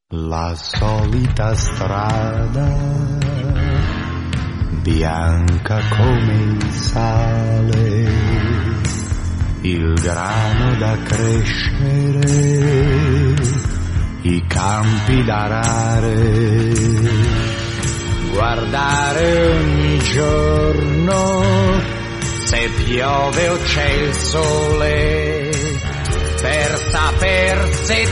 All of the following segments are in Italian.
La solita strada, bianca come il sale, il grano da crescere, i campi da arare, guardare ogni giorno se piove o c'è il sole, per saper se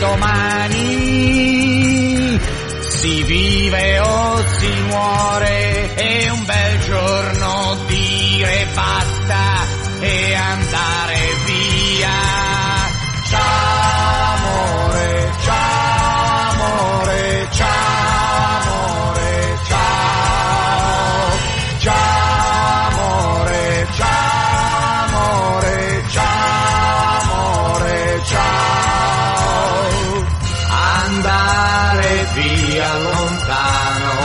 domani si vive o si muore, e un bel giorno dire basta e andare via. Ciao amore, ciao amore, ciao amore, ciao, ciao amore, ciao amore, ciao amore, ciao. Andare via lontano,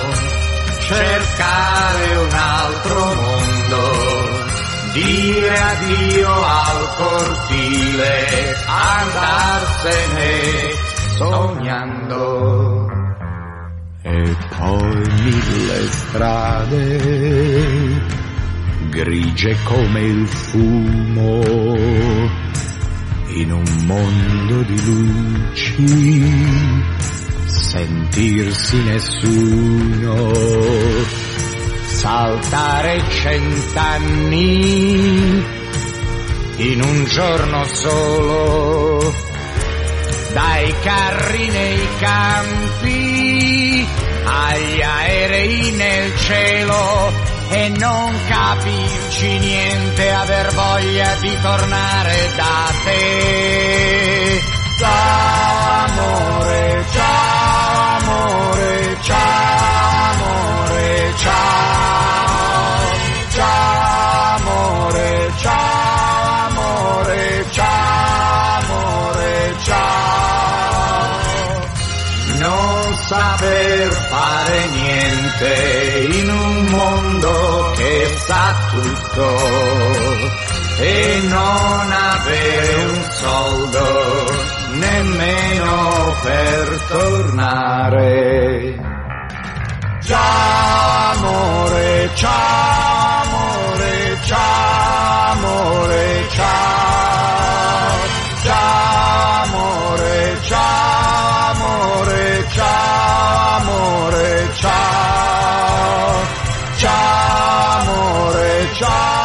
cercare un altro mondo, dire addio al cortile, andarsene sognando. E poi 1000 strade, grigie come il fumo, in un mondo di luci, sentirsi nessuno, saltare 100 anni in un giorno solo, dai carri nei campi agli aerei nel cielo, e non capirci niente, aver voglia di tornare da te. Ciao amore, ciao amore, ciao amore, ciao, ciao amore, ciao amore, ciao amore, ciao. Non saper fare niente in un mondo che sa tutto, e non avere un soldo nemmeno per tornare. Ciao amore, ciao amore, ciao amore, ciao, ciao amore, ciao amore, ciao amore, ciao, ciao amore, ciao.